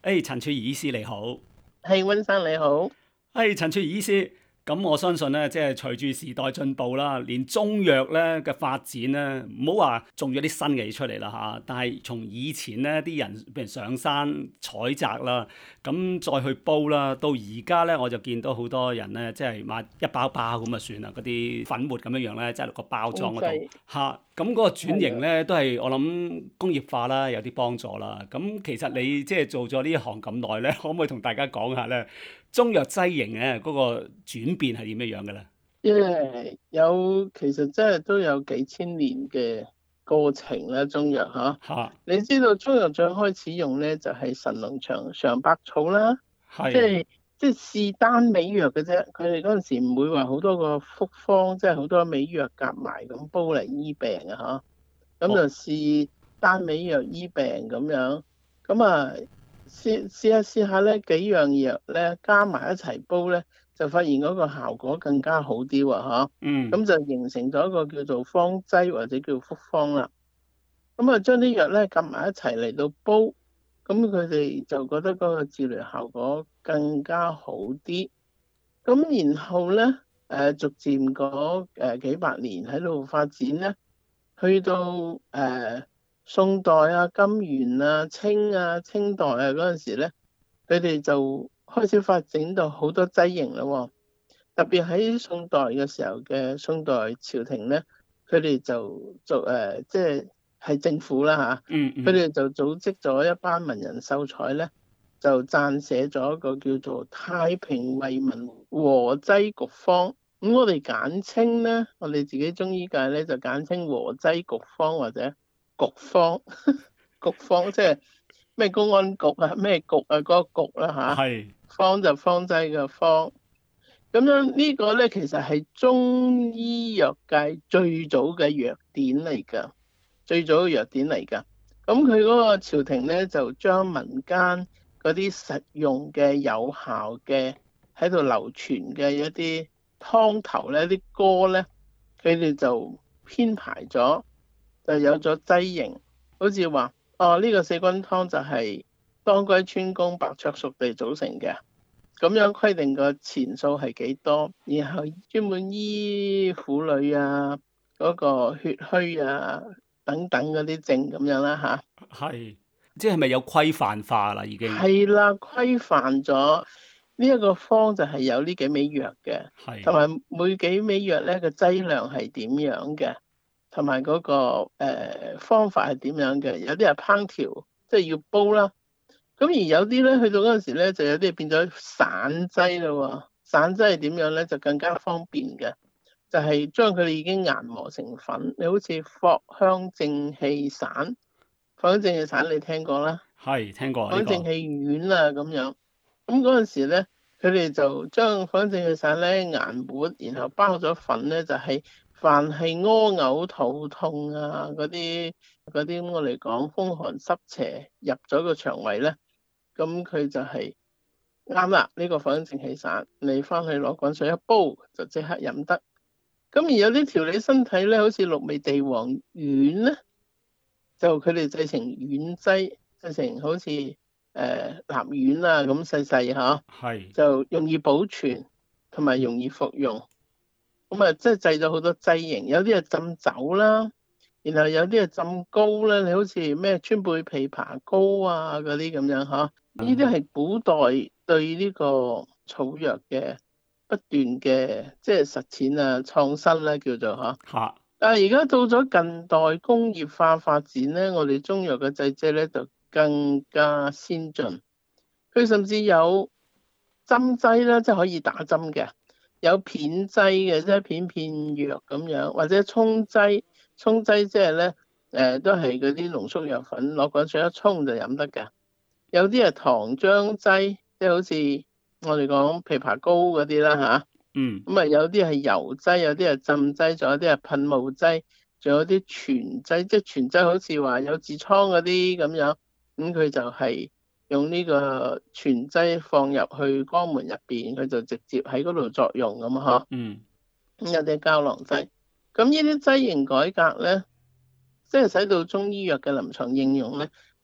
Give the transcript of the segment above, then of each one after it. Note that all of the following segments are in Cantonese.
陳曙儀醫師你好。 係，溫生你好。 陳曙儀醫師，咁我相信咧，即係隨住時代進步啦，連中藥咧嘅發展咧，唔好話種咗啲新嘅嘢出嚟啦嚇，但係從以前咧啲人譬如上山採摘啦，咁再去煲啦，到而家咧我就見到好多人咧，即係買一包包咁啊算啦，嗰啲粉末咁樣樣咧，即係落個包裝嗰度嚇，咁嗰個轉型咧都係我諗工業化啦，有啲幫助啦。咁其實你即係做咗呢一行咁耐咧，可唔可以同大家講下咧？中藥劑型嘅嗰個轉變係點樣樣嘅咧？ 其實真係都有幾千年嘅過程啦，中藥嚇。 嚇， 你知道中藥最開始用咧就係神農嘗嘗百草啦， 係即係試單味藥嘅啫。佢哋嗰陣時唔會話好多個複方，即係好多味藥夾埋咁煲嚟醫病啊嚇。咁就試單味藥醫病咁樣。咁啊〜試下咧，幾樣藥咧加埋一齊煲咧，就發現嗰個效果更加好啲喎，咁就形成咗一個叫做方劑或者叫複方啦。咁啊，將啲藥咧夾埋一齊嚟到煲，咁佢哋就覺得嗰個治療效果更加好啲。咁然後咧，逐漸嗰幾百年喺度發展咧，去到宋代啊、金元啊、清代啊嗰陣時咧，佢哋就開始發展到好多劑型啦喎。特別喺宋代嘅時候嘅宋代朝廷咧，佢哋就做即係政府啦嚇，佢哋就組織咗一班文人秀才咧，就撰寫咗一個叫做《太平惠民和劑局方》。咁我哋簡稱咧，我哋自己中醫界咧就簡稱和劑局方或者局方，局方即係咩公安局啊，咩局啊，嗰個局啦嚇。係。方就方劑嘅方。咁樣呢個咧其實係中醫藥界最早嘅藥典嚟㗎，最早嘅藥典嚟㗎。咁佢嗰個朝廷咧就將民間嗰啲實用嘅有效嘅喺度流傳嘅一啲湯頭咧、啲歌咧，佢哋就編排咗。就有咗劑型，好似話呢個四君湯就係當歸川芎白灼熟地組成嘅，咁樣規定個錢數係幾多，然後專門醫婦女啊、嗰個血虛啊等等嗰啲症咁樣啦嚇。 係，即係咪有規範化啦？已經係啦，規範咗呢一個方就係有呢幾味藥嘅，同埋每幾味藥咧個劑量係點樣嘅。同埋嗰個方法係點樣嘅？有啲係烹調，即係要煲啦。咁而有啲咧，去到嗰陣時咧，就有啲變咗散劑咯喎。散劑係點樣咧？就更加方便嘅，就係將佢哋已經研磨成粉。你好似藿香正氣散，藿香正氣散你聽過啦？ 係聽過。 藿香正氣丸啊咁樣。咁嗰陣時咧，佢哋就將藿香正氣散咧研磨，然後包咗粉咧，就係凡係屙嘔、肚痛啊嗰啲我嚟講風寒濕邪入咗個腸胃咧，咁佢就係啱啦。呢個藿香正氣散，你翻去攞滾水一煲就即刻飲得。咁而有啲調理身體咧，好似六味地黃丸咧，就佢哋製成丸劑，製成好似臘丸啊咁細細嚇，就容易保存同埋容易服用。咁啊，即係製咗好多劑型，有啲係浸酒啦，然後有啲係浸膏啦。你好似咩川貝枇杷膏啊嗰啲咁樣嚇，呢啲係古代對呢個草藥嘅不斷嘅即係實踐啊、創新啦叫做嚇。但係而家到咗近代工業化發展咧，我哋中藥嘅製劑咧就更加先進，佢甚至有針劑啦，即係可以打針嘅。有片劑嘅，即係片藥咁樣，或者沖劑即係咧，都係嗰啲濃縮藥粉，攞滾水一沖就飲得㗎。有啲係糖漿劑，即係好似我哋講枇杷膏嗰啲啦嚇。咁啊有啲係油劑，有啲係浸劑，仲有啲係噴霧劑，仲有啲全劑，即係全劑好似話有痔瘡嗰啲咁樣，咁佢就係用呢個全劑放入去肛門入邊，佢就直接喺嗰度作用咁嗬。咁有啲膠囊劑。咁呢啲劑型改革咧，即係使到中醫藥嘅臨床應用咧，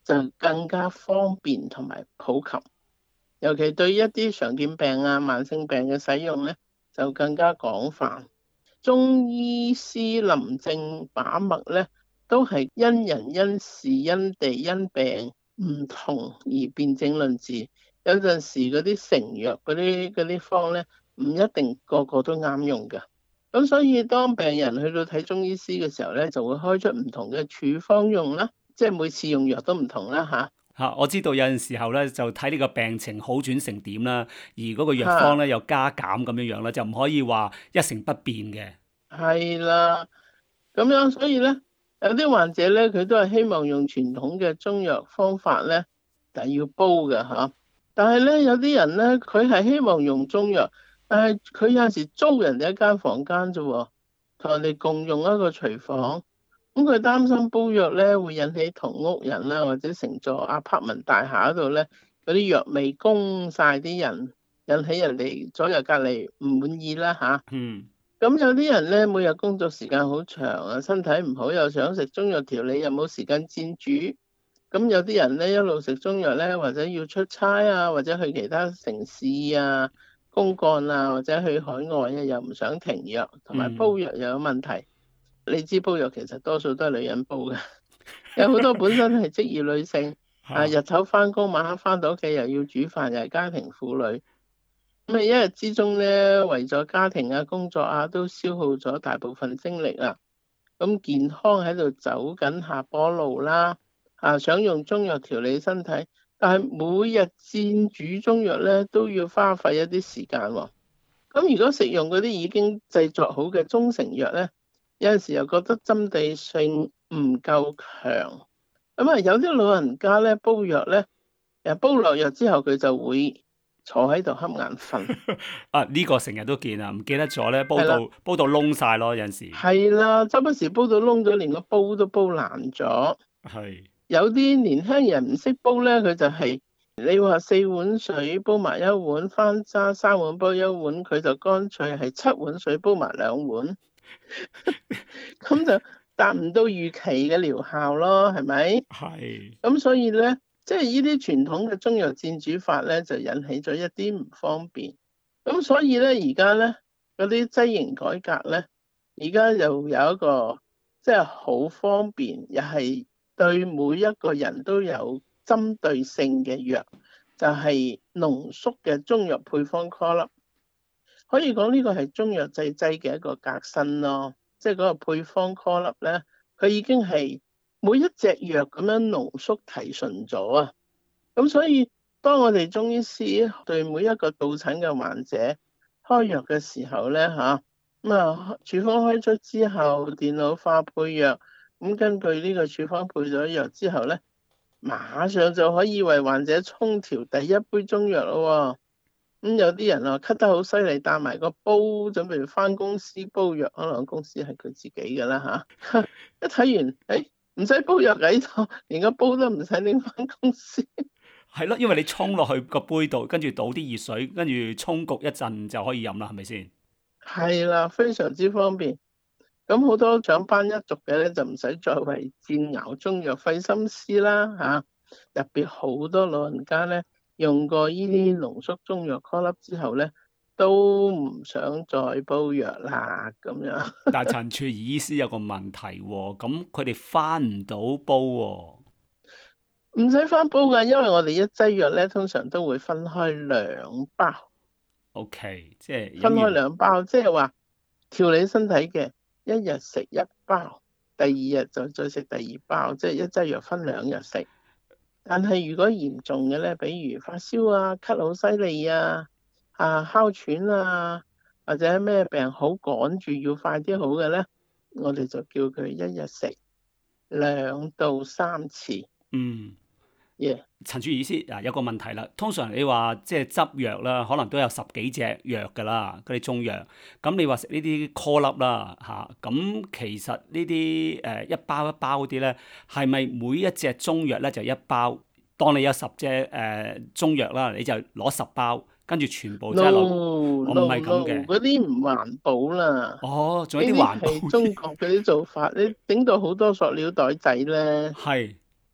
就更加方便同埋普及，尤其對一啲常見病啊、慢性病嘅使用咧就更加廣泛。中醫師臨症把脈咧，都係因人因事因地因病唔同而辨證論治。有陣時嗰啲成藥嗰啲方咧，唔一定個個都啱用㗎。咁所以當病人去到睇中醫師嘅時候咧，就會開出唔同嘅處方用啦，即係每次用藥都唔同啦嚇。 我知道有陣時候咧就睇呢個病情好轉成點啦，而嗰個藥方咧又加減咁樣樣啦，就唔可以話一成不變嘅。 係啦，咁樣所以咧，有啲患者咧，佢都係希望用傳統嘅中藥方法咧，但係要煲嘅嚇。但係咧，有啲人咧，佢係希望用中藥，但係佢有陣時租人哋一間房間啫喎，同人哋共用一個廚房，咁佢擔心煲藥咧會引起同屋人啦，或者成座 apartment 大廈嗰度咧嗰啲藥味攻晒啲人，引起人哋左右隔離唔滿意啦嚇。咁有啲人咧，每日工作時間好長啊，身體唔好，又想食中藥調理，又冇時間煎煮。咁有啲人咧，一路食中藥咧，或者要出差啊，或者去其他城市啊、公幹啊，或者去海外啊，又唔想停藥，同埋煲藥又有問題。你知煲藥其實多數都係女人煲嘅，有好多本身係職業女性，日頭翻工，晚黑翻到屋企又要煮飯，又係家庭婦女。咁一日之中咧，為咗家庭啊、工作啊，都消耗咗大部分精力啦。咁健康喺度走緊下坡路啦。想用中藥調理身體，但係每日煎煮中藥咧，都要花費一啲時間喎。咁如果食用嗰啲已經製作好嘅中成藥咧，有陣時又覺得針對性唔夠強。咁有啲老人家咧煲藥咧，煲落藥之後佢就會坐喺度瞌眼瞓。 呢個成日都見啊，唔記得咗咧，煲到窿晒咯，有陣時。 係啦，周不時煲到窿咗，連個煲都煲爛咗。 係。 有啲年輕人唔識煲咧，佢就係你話4碗水煲埋1碗，翻渣3碗煲1碗，佢就乾脆係7碗水煲埋2碗，咁就達唔到預期嘅療效咯，係咪？ 係。 咁所以咧，即係呢啲傳統嘅中藥煎煮法咧，就引起咗一啲唔方便。咁所以咧，而家咧嗰啲劑型改革咧，而家又有一個即係好方便，又係對每一個人都有針對性嘅藥，就係濃縮嘅中藥配方 call 粒。可以講呢個係中藥製劑嘅一個革新咯，即係嗰個配方 call 粒咧，佢已經係每一隻藥咁樣濃縮提純咗啊！咁所以當我哋中醫師對每一個到診嘅患者開藥嘅時候咧，處方開出之後，電腦化配藥。咁根據呢個處方配咗藥之後咧，馬上就可以為患者沖調第一杯中藥咯。咁有啲人咳得好犀利，帶埋個煲準備翻公司煲藥，可能公司係佢自己㗎啦嚇。一睇完，唔使煲藥喺度，連個煲都唔使拎翻公司。 係咯，因為你沖落去個杯度，跟住倒啲熱水，跟住沖焗一陣就可以飲啦，係咪先？係啦，非常之方便。咁好多長班一族嘅咧，就唔使再為煎熬中藥費心思啦。特別好多老人家咧，用過呢啲濃縮中藥 call 粒之後咧，都唔想再煲藥啦咁樣。但係陳曙儀醫師有個問題喎，咁佢哋翻唔到煲喎。唔使翻煲㗎，因為我哋一劑藥咧，通常都會分開2包。OK， 即係分開2包，即係話調理身體嘅。1日食1包，第2日就再食第2包，即係一劑藥分2日食。但係如果嚴重嘅咧，比如發燒啊、咳好犀利啊、哮喘啊，或者咩病好趕住要快啲好嘅咧，我哋就叫佢1日食2到3次。陳曙儀醫師有個問題啦，通常你話即係執藥啦，可能都有10幾隻藥㗎啦，嗰啲中藥。咁你話食呢啲 call 粒啦咁其實呢啲一包一包嗰啲咧，係咪每一隻中藥咧就1包？當你有10隻中藥啦，你就攞10包，跟住全部即係落。我唔係咁嘅，嗰啲唔環保啦。仲有啲環保。呢啲係中國嗰啲做法，你整到好多塑料袋仔咧。係。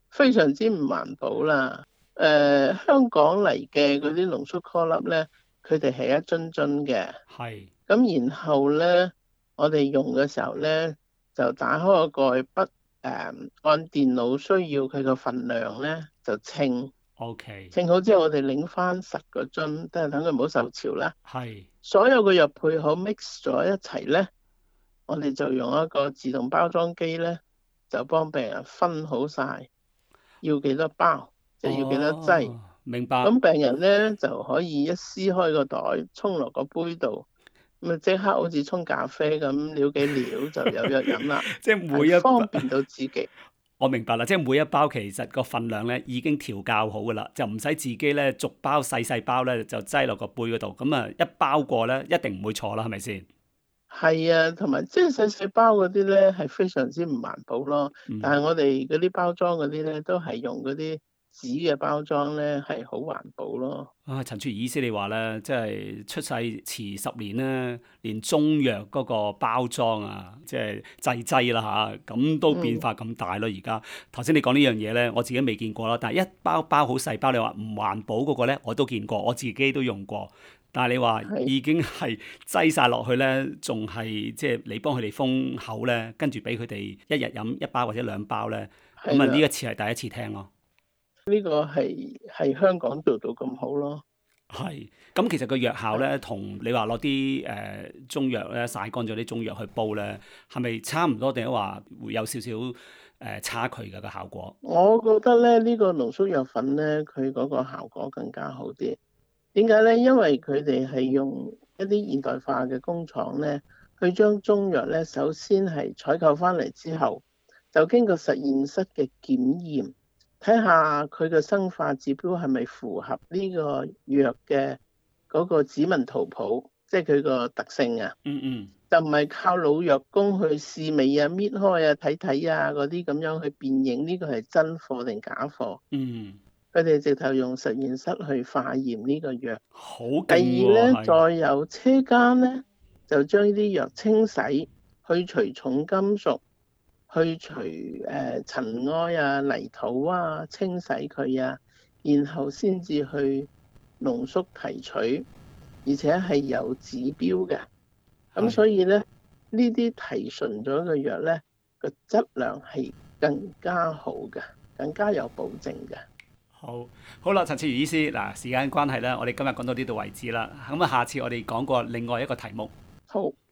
非常之唔環保啦。香港嚟嘅嗰啲濃縮顆粒咧，佢哋係一樽樽嘅。 係咁然後咧，我哋用嘅時候咧，就打開個蓋，按電腦需要佢個份量咧就稱。 OK， 稱好之後，我哋擰翻實個樽，都係等佢唔好受潮啦。 係所有嘅藥配好 mix 咗一齊咧，我哋就用一個自動包裝機咧，就幫病人分好晒，要幾多包，即係要幾多劑。 哦，明白。 咁病人咧就可以一撕開個袋，沖落個杯度，咁啊即刻好似沖咖啡咁，撩幾撩就有藥飲啦， 即係每一係方便到自己。 我明白啦，即係每一包其實個份量咧已經調校好噶啦，就唔使自己咧逐包細細包咧就擠落個杯嗰度，咁啊一包過咧一定唔會錯啦，係咪先？ 係啊，同埋即係細細包嗰啲咧係非常之唔環保咯。但係我哋嗰啲包裝嗰啲咧都係用嗰啲紙嘅包裝咧係好環保咯。 啊，陳曙儀醫師你話咧，即係出世遲10年咧，連中藥嗰個包裝啊，即係製劑啦嚇，咁都變化咁大咯。而家頭先你講呢樣嘢咧，我自己未見過啦。但係一包包好細包，你話唔環保嗰個咧，我都見過，我自己都用過。但係你話已經係擠晒落去咧，仲係即係你幫佢哋封口咧，跟住俾佢哋一日飲一包或者2包咧，咁啊呢一次係第一次聽咯。 呢個係香港做到咁好咯。 係，咁其實個藥效咧，同你話攞啲中藥咧，曬乾咗啲中藥去煲咧，係咪差唔多定係話會有少少差距嘅個效果？ 我覺得咧，呢個濃縮藥粉咧，佢嗰個效果更加好啲。點解咧？因為佢哋係用一啲現代化嘅工廠咧，去將中藥咧，首先係採購翻嚟之後，就經過實驗室嘅檢驗，睇下佢嘅生化指標係咪符合呢個藥嘅嗰個指紋圖譜，即係佢個特性啊。 嗯， 就唔係靠老藥工去試味啊、搣開啊、睇睇啊嗰啲咁樣去辨認呢個係真貨定假貨。 嗯， 佢哋直頭用實驗室去化驗呢個藥。 好勁喎。 第二咧， 係再由車間咧就將呢啲藥清洗，去除重金屬，去除塵埃啊、泥土啊，清洗佢啊，然後先至去濃縮提取，而且係有指標嘅。咁所以咧，呢啲提純咗嘅藥咧，個質量係更加好嘅，更加有保證嘅。 好啦，陳曙儀醫師，嗱，時間關係咧，我哋今日講到呢度為止啦。咁啊，下次我哋講過另外一個題目。 好。